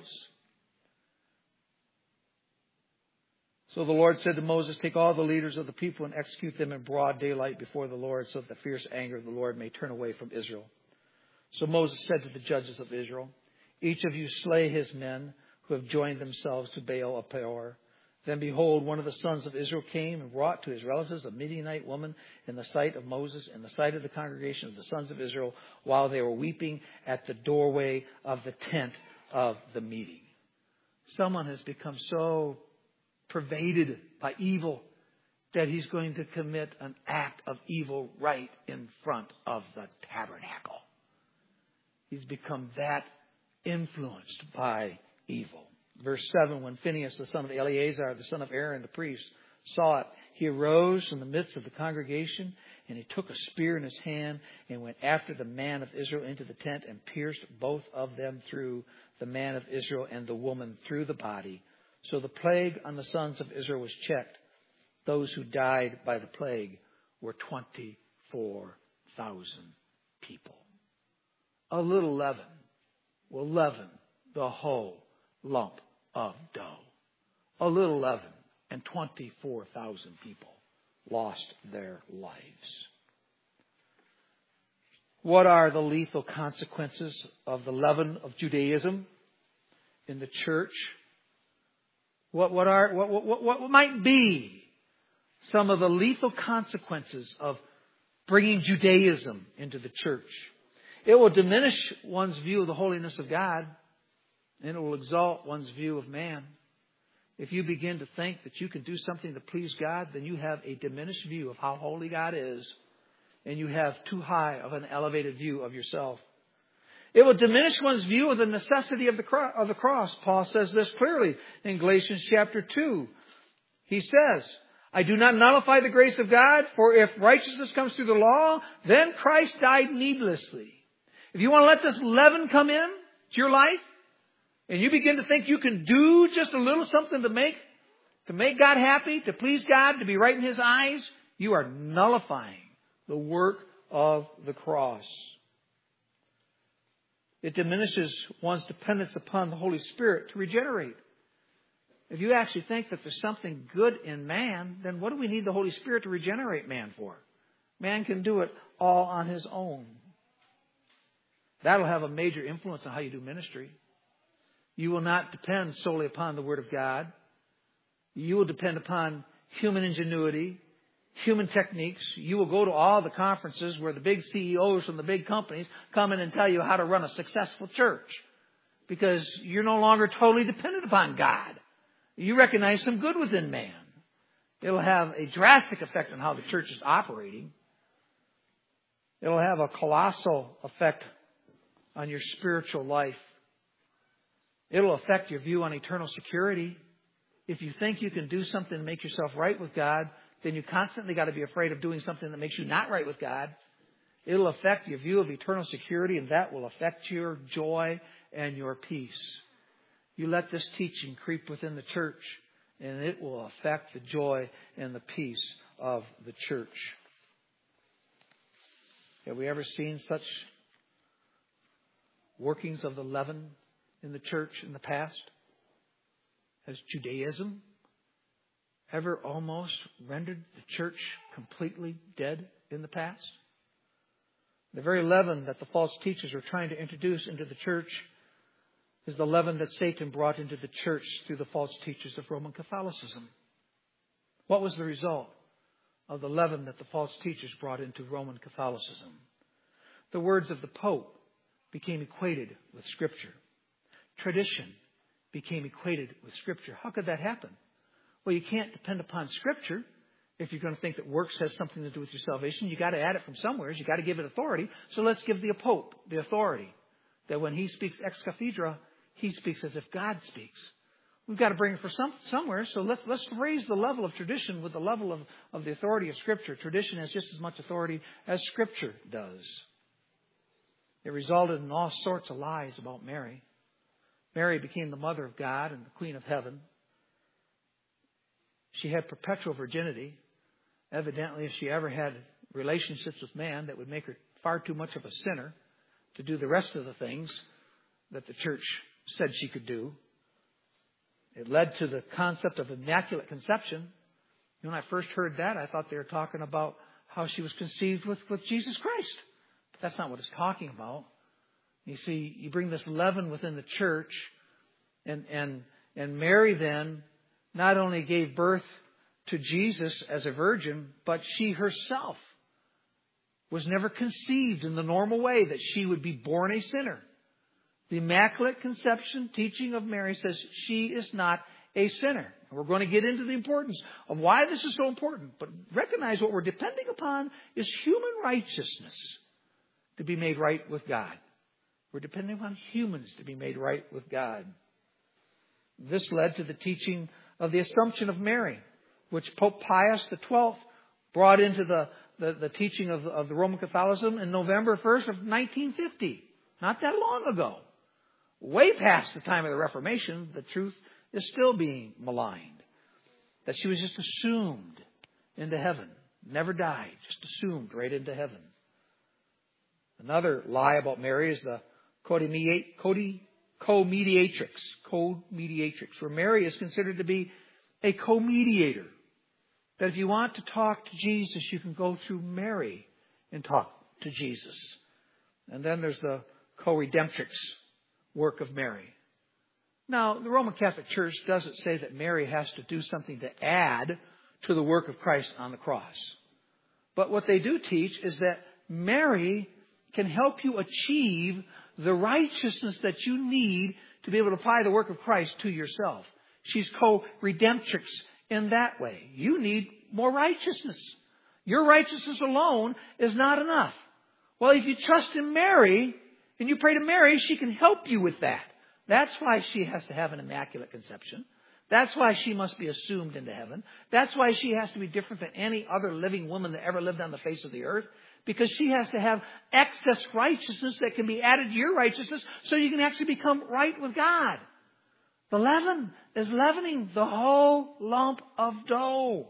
So the Lord said to Moses, take all the leaders of the people and execute them in broad daylight before the Lord, so that the fierce anger of the Lord may turn away from Israel. So Moses said to the judges of Israel, each of you slay his men who have joined themselves to Baal of Peor. Then behold, one of the sons of Israel came and brought to his relatives a Midianite woman in the sight of Moses, in the sight of the congregation of the sons of Israel, while they were weeping at the doorway of the tent of the meeting. Someone has become so pervaded by evil that he's going to commit an act of evil right in front of the tabernacle. He's become that influenced by evil. Verse seven, when Phinehas, the son of Eleazar, the son of Aaron, the priest, saw it, he arose from the midst of the congregation, and he took a spear in his hand and went after the man of Israel into the tent and pierced both of them through, the man of Israel and the woman through the body. So the plague on the sons of Israel was checked. Those who died by the plague were twenty-four thousand people. A little leaven will leaven the whole lump of dough. A little leaven, and twenty-four thousand people lost their lives. What are the lethal consequences of the leaven of Judaism in the church? What, what, are, what, what, what might be some of the lethal consequences of bringing Judaism into the church? It will diminish one's view of the holiness of God, and it will exalt one's view of man. If you begin to think that you can do something to please God, then you have a diminished view of how holy God is, and you have too high of an elevated view of yourself. It will diminish one's view of the necessity of the cross. Of the cross. Paul says this clearly in Galatians chapter two. He says, I do not nullify the grace of God, for if righteousness comes through the law, then Christ died needlessly. If you want to let this leaven come in to your life, and you begin to think you can do just a little something to make, to make God happy, to please God, to be right in His eyes, you are nullifying the work of the cross. It diminishes one's dependence upon the Holy Spirit to regenerate. If you actually think that there's something good in man, then what do we need the Holy Spirit to regenerate man for? Man can do it all on his own. That'll have a major influence on how you do ministry. You will not depend solely upon the Word of God. You will depend upon human ingenuity, human techniques. You will go to all the conferences where the big C E Os from the big companies come in and tell you how to run a successful church, because you're no longer totally dependent upon God. You recognize some good within man. It'll have a drastic effect on how the church is operating. It'll have a colossal effect on your spiritual life. It'll affect your view on eternal security. If you think you can do something to make yourself right with God, then you constantly got to be afraid of doing something that makes you not right with God. It'll affect your view of eternal security, and that will affect your joy and your peace. You let this teaching creep within the church, and it will affect the joy and the peace of the church. Have we ever seen such workings of the leaven in the church in the past? Has Judaism ever almost rendered the church completely dead in the past? The very leaven that the false teachers are trying to introduce into the church is the leaven that Satan brought into the church through the false teachers of Roman Catholicism. What was the result of the leaven that the false teachers brought into Roman Catholicism? The words of the Pope became equated with Scripture. Tradition became equated with Scripture. How could that happen? Well, you can't depend upon Scripture if you're going to think that works has something to do with your salvation. You've got to add it from somewhere. You've got to give it authority. So let's give the Pope the authority that when he speaks ex cathedra, he speaks as if God speaks. We've got to bring it from some, somewhere. So let's, let's raise the level of tradition with the level of, of the authority of Scripture. Tradition has just as much authority as Scripture does. It resulted in all sorts of lies about Mary. Mary became the mother of God and the Queen of Heaven. She had perpetual virginity. Evidently, if she ever had relationships with man, that would make her far too much of a sinner to do the rest of the things that the church said she could do. It led to the concept of immaculate conception. When I first heard that, I thought they were talking about how she was conceived with, with Jesus Christ. But that's not what it's talking about. You see, you bring this leaven within the church, and and and Mary then not only gave birth to Jesus as a virgin, but she herself was never conceived in the normal way that she would be born a sinner. The Immaculate Conception teaching of Mary says she is not a sinner. And we're going to get into the importance of why this is so important. But recognize what we're depending upon is human righteousness to be made right with God. We're depending upon humans to be made right with God. This led to the teaching of the Assumption of Mary, which Pope Pius the twelfth brought into the, the, the teaching of, of the Roman Catholicism in November first of nineteen fifty. Not that long ago. Way past the time of the Reformation, the truth is still being maligned. That she was just assumed into heaven. Never died. Just assumed right into heaven. Another lie about Mary is the co-mediatrix. Co-mediatrix. Where Mary is considered to be a co-mediator. That if you want to talk to Jesus, you can go through Mary and talk to Jesus. And then there's the co-redemptrix work of Mary. Now, the Roman Catholic Church doesn't say that Mary has to do something to add to the work of Christ on the cross. But what they do teach is that Mary can help you achieve the righteousness that you need to be able to apply the work of Christ to yourself. She's co-redemptrix in that way. You need more righteousness. Your righteousness alone is not enough. Well, if you trust in Mary and you pray to Mary, she can help you with that. That's why she has to have an immaculate conception. That's why she must be assumed into heaven. That's why she has to be different than any other living woman that ever lived on the face of the earth. Because she has to have excess righteousness that can be added to your righteousness so you can actually become right with God. The leaven is leavening the whole lump of dough.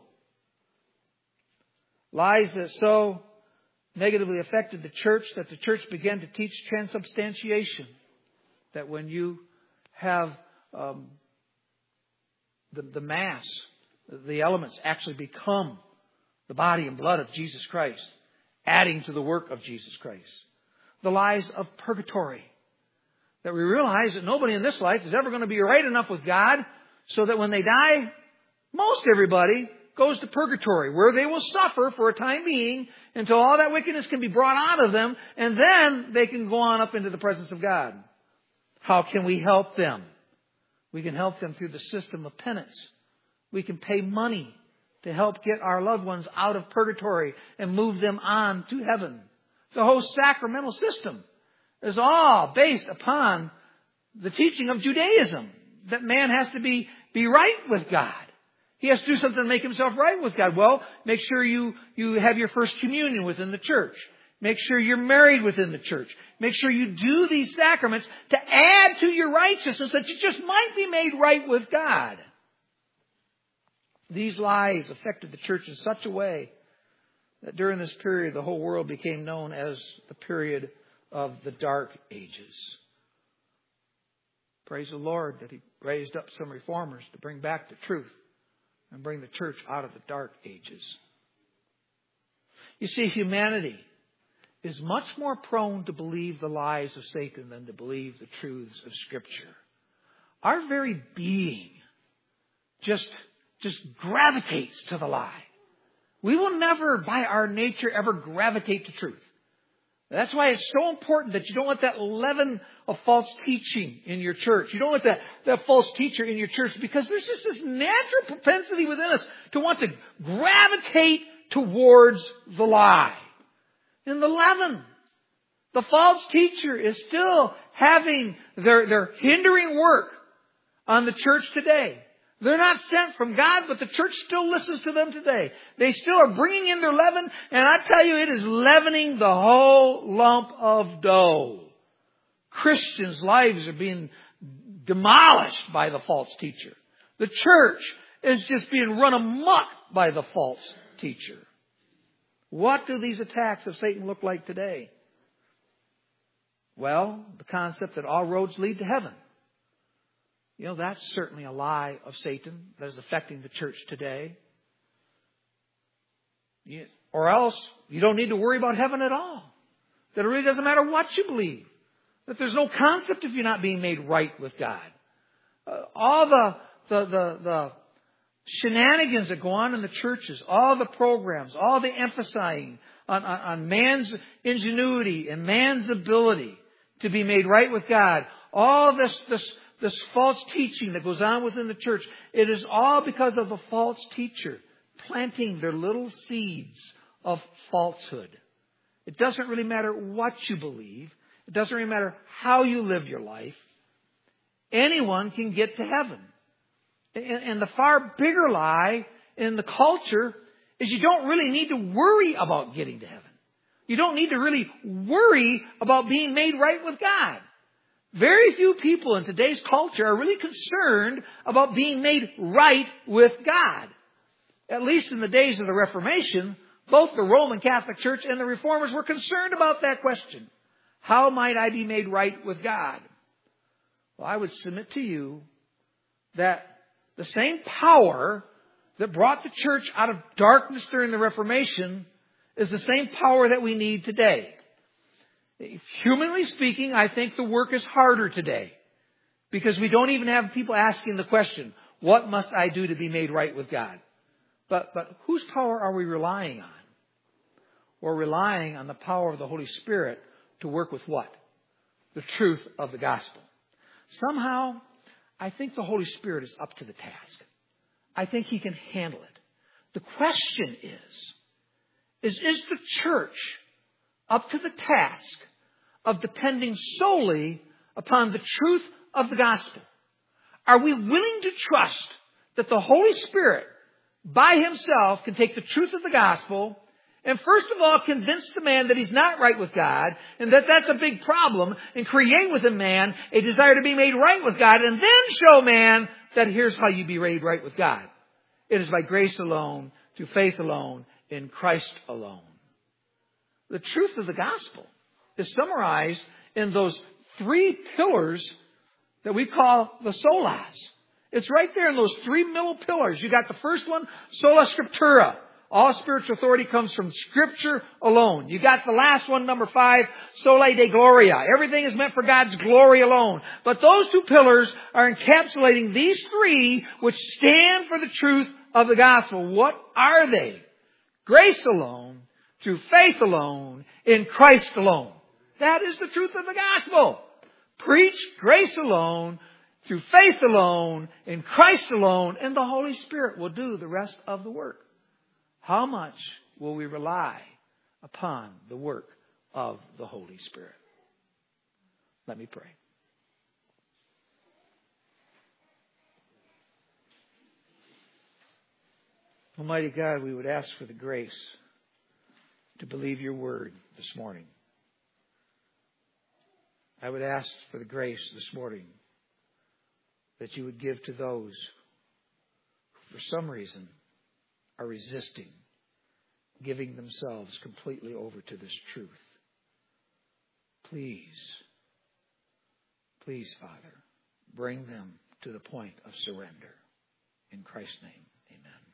Lies that so negatively affected the church that the church began to teach transubstantiation. That when you have um, the, the Mass, the elements actually become the body and blood of Jesus Christ, adding to the work of Jesus Christ. The lies of purgatory. That we realize that nobody in this life is ever going to be right enough with God so that when they die, most everybody goes to purgatory, where they will suffer for a time being until all that wickedness can be brought out of them, and then they can go on up into the presence of God. How can we help them? We can help them through the system of penance. We can pay money to help get our loved ones out of purgatory and move them on to heaven. The whole sacramental system is all based upon the teaching of Judaism, that man has to be, be right with God. He has to do something to make himself right with God. Well, make sure you, you have your first communion within the church. Make sure you're married within the church. Make sure you do these sacraments to add to your righteousness that you just might be made right with God. These lies affected the church in such a way that during this period the whole world became known as the period of the Dark Ages. Praise the Lord that He raised up some reformers to bring back the truth and bring the church out of the Dark Ages. You see, humanity is much more prone to believe the lies of Satan than to believe the truths of Scripture. Our very being just, just gravitates to the lie. We will never, by our nature, ever gravitate to truth. That's why it's so important that you don't let that leaven of false teaching in your church. You don't let that, that false teacher in your church, because there's just this natural propensity within us to want to gravitate towards the lie. And the leaven, the false teacher is still having their, their hindering work on the church today. They're not sent from God, but the church still listens to them today. They still are bringing in their leaven, and I tell you, it is leavening the whole lump of dough. Christians' lives are being demolished by the false teacher. The church is just being run amok by the false teacher. What do these attacks of Satan look like today? Well, the concept that all roads lead to heaven. You know, that's certainly a lie of Satan that is affecting the church today. You, or else, you don't need to worry about heaven at all. That it really doesn't matter what you believe. That there's no concept if you're not being made right with God. Uh, all the, the, the, the shenanigans that go on in the churches, all the programs, all the emphasizing on, on, on man's ingenuity and man's ability to be made right with God, all this, this, this false teaching that goes on within the church, it is all because of a false teacher planting their little seeds of falsehood. It doesn't really matter what you believe. It doesn't really matter how you live your life. Anyone can get to heaven. And the far bigger lie in the culture is you don't really need to worry about getting to heaven. You don't need to really worry about being made right with God. Very few people in today's culture are really concerned about being made right with God. At least in the days of the Reformation, both the Roman Catholic Church and the Reformers were concerned about that question. How might I be made right with God? Well, I would submit to you that the same power that brought the church out of darkness during the Reformation is the same power that we need today. Humanly speaking, I think the work is harder today because we don't even have people asking the question, what must I do to be made right with God? But, but whose power are we relying on? We're relying on the power of the Holy Spirit to work with what? The truth of the gospel. Somehow, I think the Holy Spirit is up to the task. I think He can handle it. The question is, is, is the church up to the task of depending solely upon the truth of the gospel? Are we willing to trust that the Holy Spirit by Himself can take the truth of the gospel and first of all convince the man that he's not right with God and that that's a big problem and create within man a desire to be made right with God and then show man that here's how you be made right with God. It is by grace alone, through faith alone, in Christ alone. The truth of the gospel is summarized in those three pillars that we call the solas. It's right there in those three middle pillars. You got the first one, sola scriptura. All spiritual authority comes from Scripture alone. You got the last one, number five, Sola Dei Gloria. Everything is meant for God's glory alone. But those two pillars are encapsulating these three which stand for the truth of the gospel. What are they? Grace alone, through faith alone, in Christ alone. That is the truth of the gospel. Preach grace alone, through faith alone, in Christ alone, and the Holy Spirit will do the rest of the work. How much will we rely upon the work of the Holy Spirit? Let me pray. Almighty God, we would ask for the grace to believe your word this morning. I would ask for the grace this morning that you would give to those who, for some reason, are resisting giving themselves completely over to this truth. Please, please, Father, bring them to the point of surrender. In Christ's name, amen.